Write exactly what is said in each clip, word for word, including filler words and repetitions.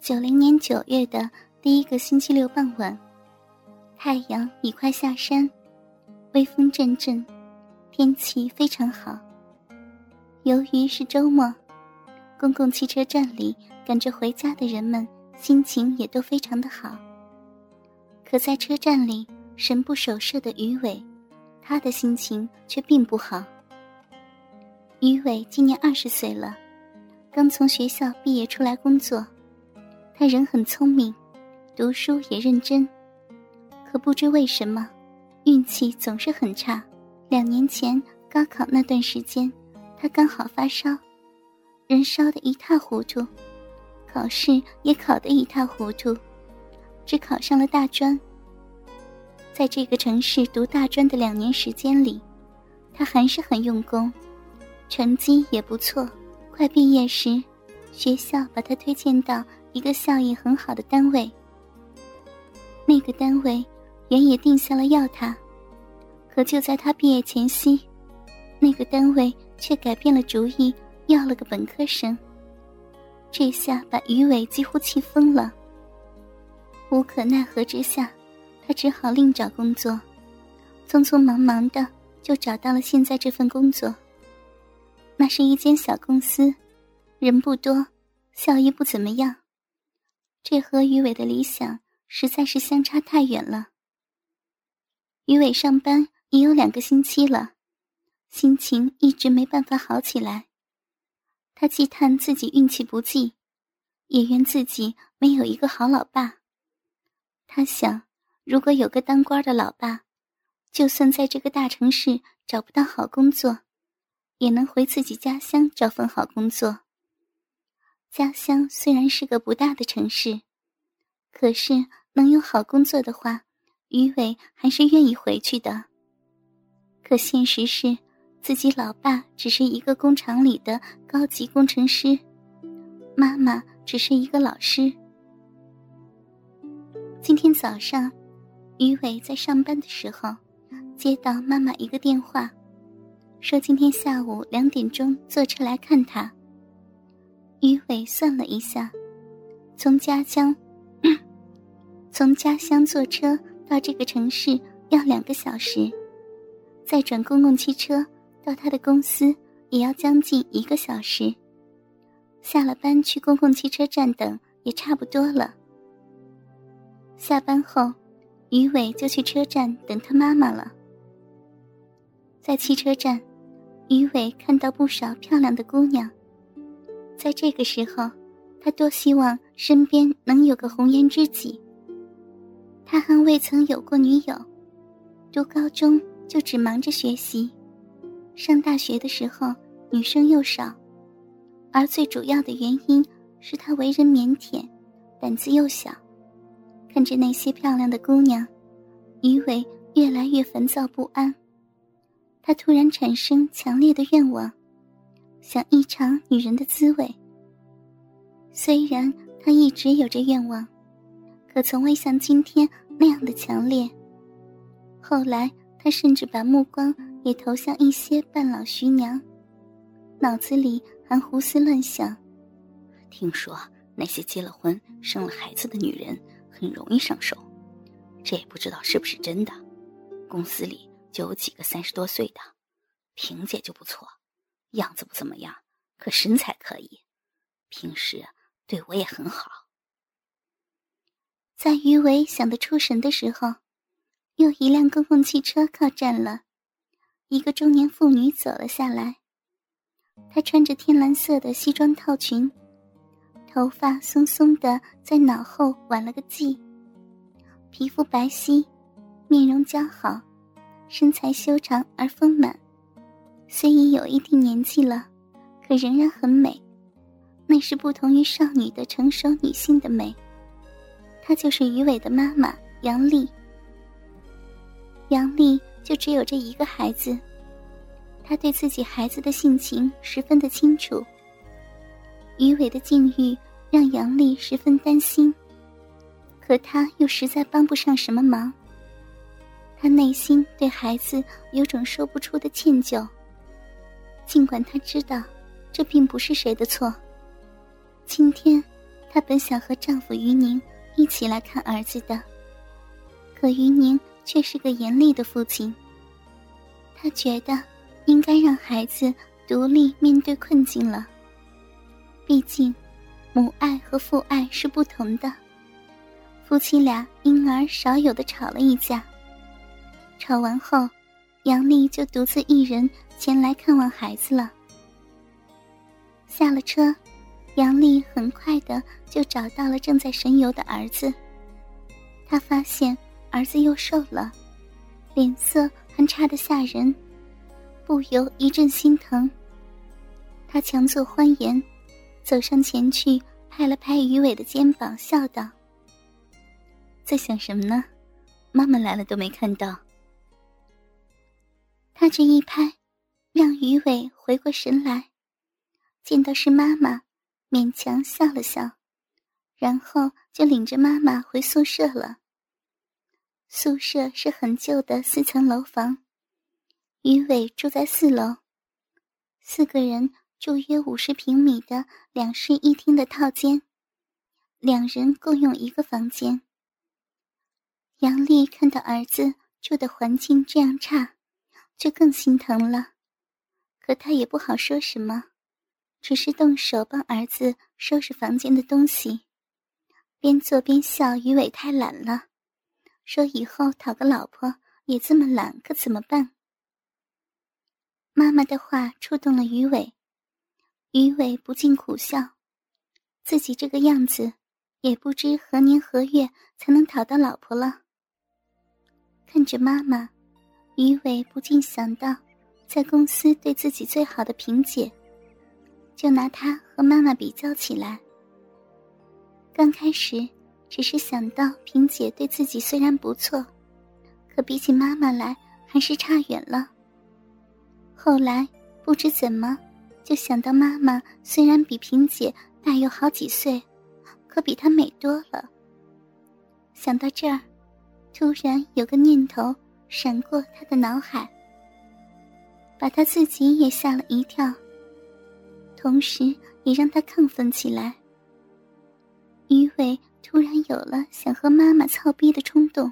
九零年九月的第一个星期六傍晚，太阳已快下山，微风阵阵，天气非常好。由于是周末，公共汽车站里赶着回家的人们心情也都非常的好。可在车站里神不守舍的于伟，他的心情却并不好。于伟今年二十岁了，刚从学校毕业出来工作。他人很聪明，读书也认真，可不知为什么运气总是很差。两年前高考那段时间，他刚好发烧，人烧得一塌糊涂，考试也考得一塌糊涂，只考上了大专。在这个城市读大专的两年时间里，他还是很用功，成绩也不错。快毕业时，学校把他推荐到一个效益很好的单位。那个单位原也定下了要他，可就在他毕业前夕，那个单位却改变了主意，要了个本科生。这下把于伟几乎气疯了。无可奈何之下，他只好另找工作，匆匆忙忙的就找到了现在这份工作。那是一间小公司，人不多，效益不怎么样。这和于伟的理想实在是相差太远了。于伟上班已有两个星期了，心情一直没办法好起来。他既叹自己运气不济，也怨自己没有一个好老爸。他想，如果有个当官的老爸，就算在这个大城市找不到好工作，也能回自己家乡找份好工作。家乡虽然是个不大的城市，可是能有好工作的话，于伟还是愿意回去的。可现实是，自己老爸只是一个工厂里的高级工程师，妈妈只是一个老师。今天早上，于伟在上班的时候，接到妈妈一个电话，说今天下午两点钟坐车来看他。于伟算了一下，从家乡从家乡坐车到这个城市要两个小时，再转公共汽车到他的公司也要将近一个小时。下了班去公共汽车站等也差不多了。下班后，于伟就去车站等他妈妈了。在汽车站，于伟看到不少漂亮的姑娘。在这个时候，他多希望身边能有个红颜知己。他还未曾有过女友，读高中就只忙着学习，上大学的时候女生又少，而最主要的原因是他为人腼腆，胆子又小。看着那些漂亮的姑娘，于伟越来越烦躁不安。他突然产生强烈的愿望，想一尝女人的滋味。虽然他一直有着愿望，可从未像今天那样的强烈。后来他甚至把目光也投向一些半老徐娘，脑子里还胡思乱想。 听说那些结了婚生了孩子的女人很容易上手，这也不知道是不是真的。公司里就有几个三十多岁的，萍姐就不错，样子不怎么样，可身材可以，平时对我也很好。 在于伟想得出神的时候，又一辆公共汽车靠站了，一个中年妇女走了下来。她穿着天蓝色的西装套裙，头发松松的在脑后挽了个髻，皮肤白皙，面容姣好，身材修长而丰满。虽已有一定年纪了，可仍然很美，那是不同于少女的成熟女性的美。她就是于伟的妈妈杨丽。杨丽就只有这一个孩子，她对自己孩子的性情十分的清楚。于伟的境遇让杨丽十分担心，可她又实在帮不上什么忙。她内心对孩子有种说不出的歉疚，尽管她知道这并不是谁的错。今天她本想和丈夫于宁一起来看儿子的，可于宁却是个严厉的父亲。她觉得应该让孩子独立面对困境了。毕竟母爱和父爱是不同的。夫妻俩因而少有的吵了一架。吵完后，杨丽就独自一人前来看望孩子了。下了车，杨丽很快的就找到了正在神游的儿子。她发现儿子又瘦了，脸色还差得吓人，不由一阵心疼。她强作欢颜，走上前去拍了拍于伟的肩膀，笑道： 在想什么呢？妈妈来了都没看到。 他这一拍，让于伟回过神来，见到是妈妈，勉强笑了笑，然后就领着妈妈回宿舍了。宿舍是很旧的四层楼房，于伟住在四楼，四个人住约五十平米的两室一厅的套间，两人共用一个房间。杨丽看到儿子住的环境这样差，就更心疼了，可她也不好说什么，只是动手帮儿子收拾房间的东西，边做边笑于伟太懒了，说以后讨个老婆也这么懒可怎么办。妈妈的话触动了于伟，于伟不禁苦笑，自己这个样子也不知何年何月才能讨到老婆了。看着妈妈，于伟不禁想到在公司对自己最好的萍姐，就拿她和妈妈比较起来。刚开始只是想到萍姐对自己虽然不错，可比起妈妈来还是差远了。后来不知怎么就想到妈妈虽然比萍姐大有好几岁，可比她美多了。想到这儿，突然有个念头闪过他的脑海，把他自己也吓了一跳，同时也让他亢奋起来。于伟突然有了想和妈妈操逼的冲动。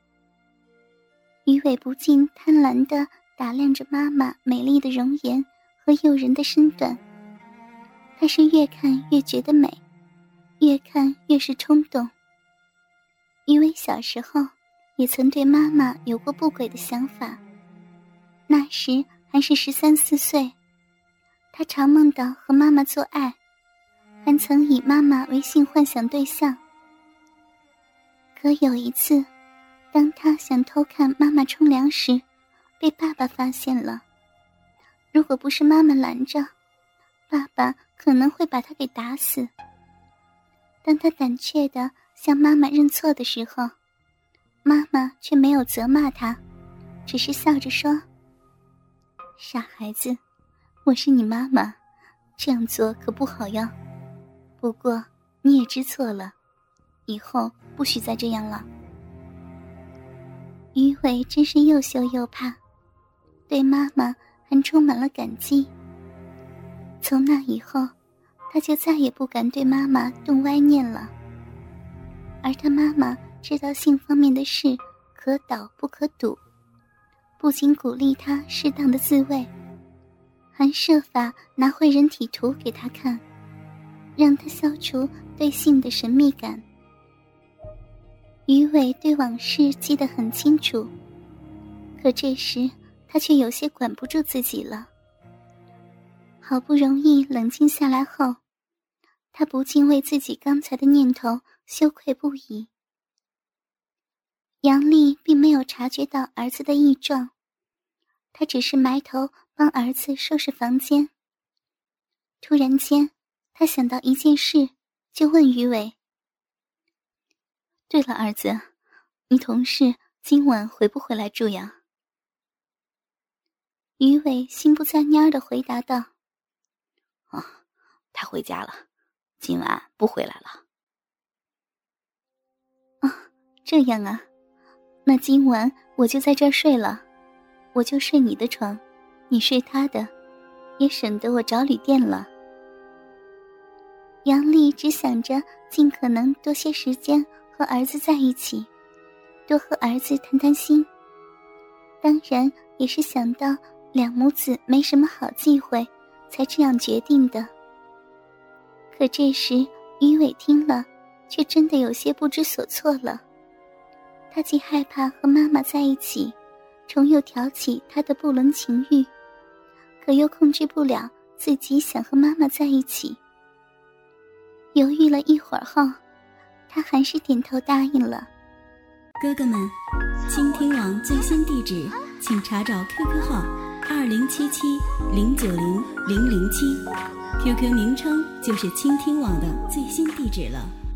于伟不禁贪婪地打量着妈妈美丽的容颜和诱人的身段，他是越看越觉得美，越看越是冲动。于伟小时候也曾对妈妈有过不轨的想法，那时还是十三四岁，他常梦到和妈妈做爱，还曾以妈妈为性幻想对象。可有一次，当他想偷看妈妈冲凉时，被爸爸发现了。如果不是妈妈拦着，爸爸可能会把他给打死。当他胆怯地向妈妈认错的时候，妈妈却没有责骂他，只是笑着说：傻孩子，我是你妈妈，这样做可不好呀。不过你也知错了，以后不许再这样了。于伟真是又羞又怕，对妈妈还充满了感激。从那以后，他就再也不敢对妈妈动歪念了。而他妈妈知道性方面的事可导不可赌，不仅鼓励他适当的自慰，还设法拿回人体图给他看，让他消除对性的神秘感。于伟对往事记得很清楚，可这时他却有些管不住自己了。好不容易冷静下来后，他不禁为自己刚才的念头羞愧不已。杨丽并没有察觉到儿子的异状，她只是埋头帮儿子收拾房间。突然间，她想到一件事，就问于伟： 对了，儿子，你同事今晚回不回来住呀？ 于伟心不在焉地回答道： 哦，他回家了，今晚不回来了。 哦，这样啊，那今晚我就在这儿睡了，我就睡你的床，你睡他的，也省得我找旅店了。杨丽只想着尽可能多些时间和儿子在一起，多和儿子谈谈心。当然也是想到两母子没什么好忌讳，才这样决定的。可这时于伟听了，却真的有些不知所措了。他既害怕和妈妈在一起，重又挑起他的不伦情欲，可又控制不了自己想和妈妈在一起。犹豫了一会儿后，他还是点头答应了。 哥哥们，倾听网最新地址请查找 Q Q 号二零七七零九零零零七 ，Q Q 名称就是倾听网的最新地址了。